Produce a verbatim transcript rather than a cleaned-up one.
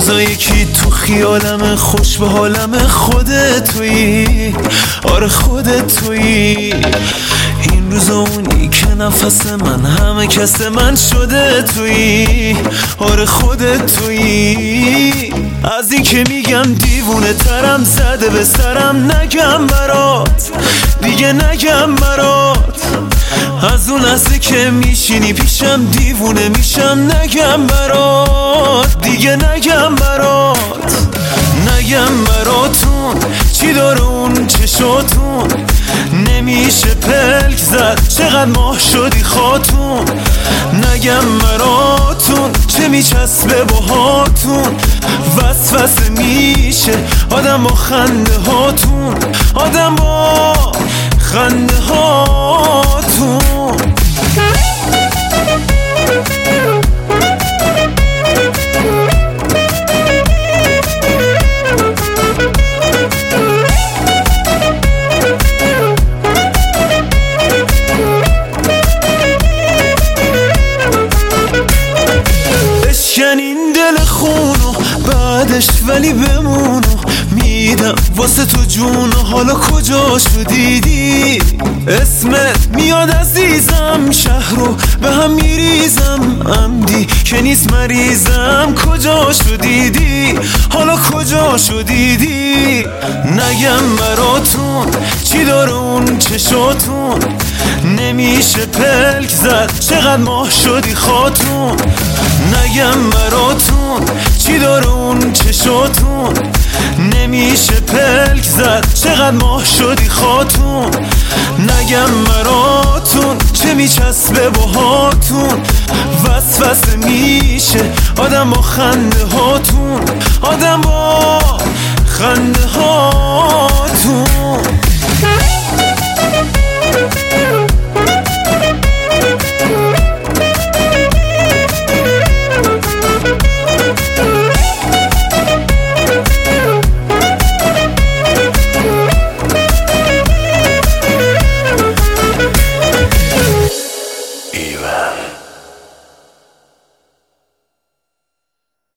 روزا یکی تو خیالم خوش به حالم خودت تویی، آره خودت تویی. این روزا اونی که نفس من همه کس من شده تویی، آره خودت تویی. از این که میگم دیوونه ترم زده به سرم نگم برات، دیگه نگم برات. از اون لحظه که میشینی پیشم دیوونه میشم نگم برات، دیگه نگم برات. نگم براتون چی داره اون چشاتون، نمیشه پلک زد چقدر ماه شدی خاتون. نگم براتون چه میچسبه باهاتون، وسوسه میشه آدم با خنده هاتون، آدم با خنده هاتون. این دل خونو بعدش ولی بمونو میدم واسه تو جونو. حالا کجا شدیدی اسمت میاد عزیزم، شهرو به هم میریزم عمدی که نیست مریضم. کجا شدیدی حالا کجا شدیدی. نگم براتون چی داره اون چشاتون، نمیشه پلک زد چقدر ماه شدی خاتون. نگم براتون چی داره اون چشاتون، نمیشه پلک زد چقدر ماه شدی خاتون. نگم براتون چه میچسبه باهاتون، وسوسه میشه آدم با خنده هاتون، آدم با خنده هاتون.